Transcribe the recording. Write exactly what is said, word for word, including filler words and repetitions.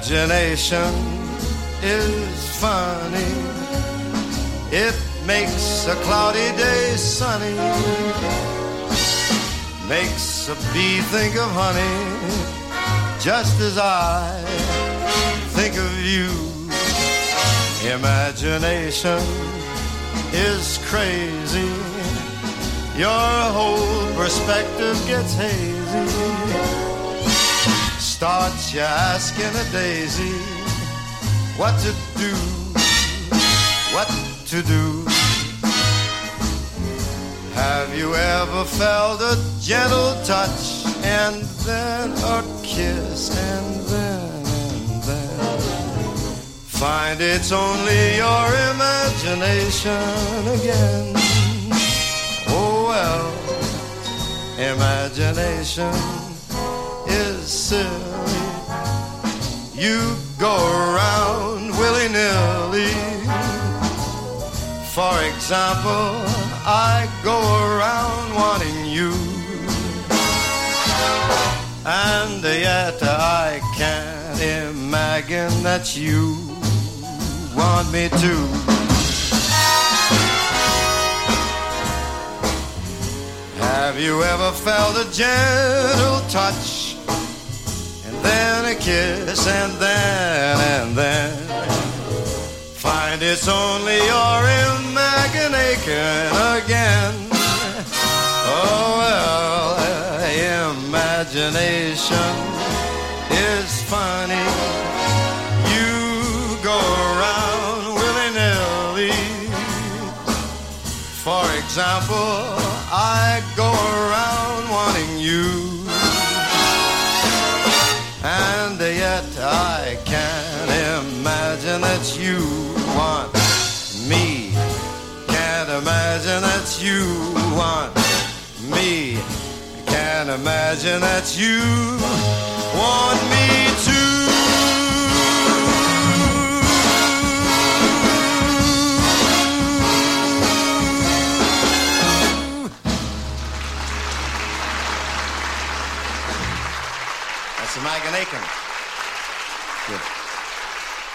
Imagination is funny. It makes a cloudy day sunny. Makes a bee think of honey, just as I think of you. Imagination is crazy. Your whole perspective gets hazy. Starts you asking a daisy what to do, what to do. Have you ever felt a gentle touch and then a kiss and then and then find it's only your imagination again? Oh well, imagination is silly. You go around willy-nilly. For example, I go around wanting you, and yet I can't imagine that you want me to. Have you ever felt a gentle touch, and then a kiss, and then, and then find it's only your imagination again? Oh well, imagination is funny. You go around willy-nilly. For example, I go around wanting you, and yet I can't imagine that you want me. Can't imagine that you want me. Can't imagine that you want me to. That's Imagination. Good.